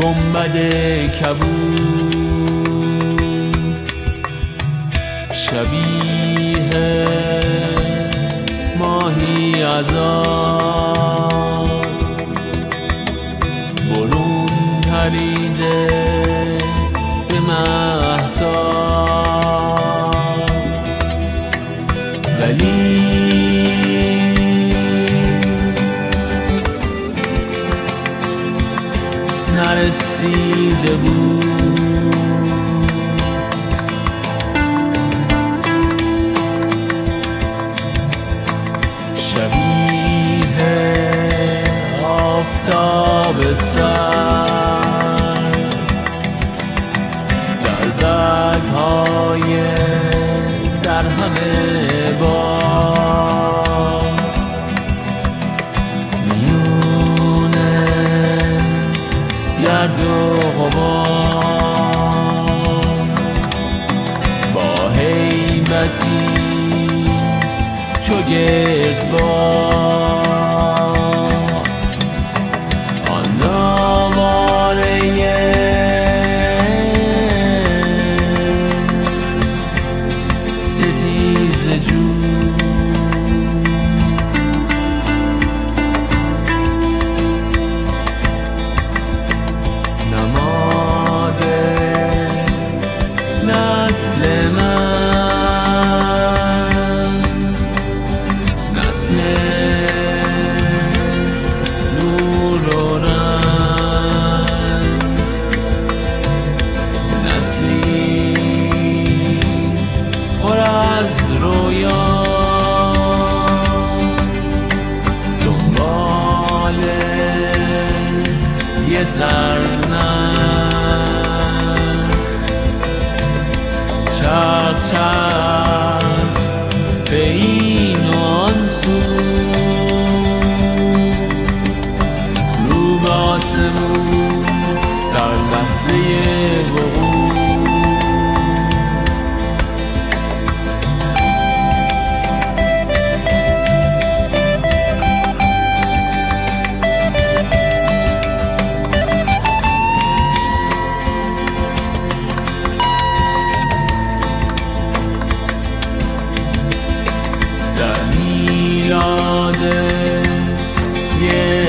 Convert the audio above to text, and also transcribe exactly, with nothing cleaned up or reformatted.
گنبد کبود، شبیه ماهی از آب برون پریده به مهتاب، ولی نرسیده بود. شبیه آفتاب سر در برگ‌های در همه باد، میونه گرد و غبار، با هیبتی چو گردباد، آن آواره ستیزه جو نسل من، نسل نور و رنگ، نسلی پر از رویا، دنبال یه سرنخ، چرخ چرخ به این و آن سو، رو به آسمون در لحظه وقوع. در میلاد یه